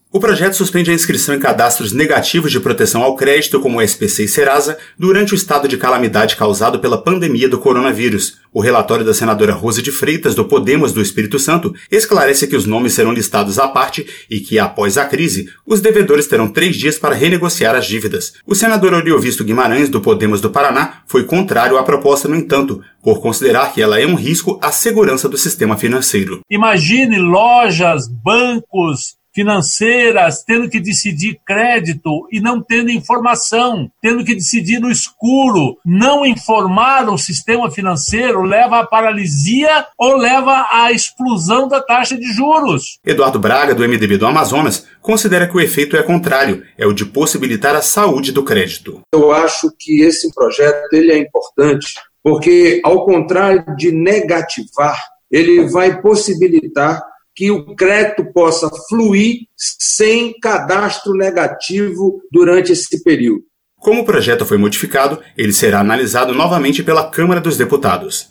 O projeto suspende a inscrição em cadastros negativos de proteção ao crédito, como o SPC e Serasa, durante o estado de calamidade causado pela pandemia do coronavírus. O relatório da senadora Rose de Freitas, do Podemos do Espírito Santo, esclarece que os nomes serão listados à parte e que, após a crise, os devedores terão 3 dias para renegociar as dívidas. O senador Oriovisto Guimarães, do Podemos do Paraná, foi contrário à proposta, no entanto, por considerar que ela é um risco à segurança do sistema financeiro. Imagine lojas, bancos, financeiras tendo que decidir crédito e não tendo informação, tendo que decidir no escuro. Não informar o sistema financeiro leva à paralisia ou leva à explosão da taxa de juros. Eduardo Braga, do MDB do Amazonas, considera que o efeito é contrário, é o de possibilitar a saúde do crédito. Eu acho que esse projeto ele é importante porque, ao contrário de negativar, ele vai possibilitar que o crédito possa fluir sem cadastro negativo durante esse período. Como o projeto foi modificado, ele será analisado novamente pela Câmara dos Deputados.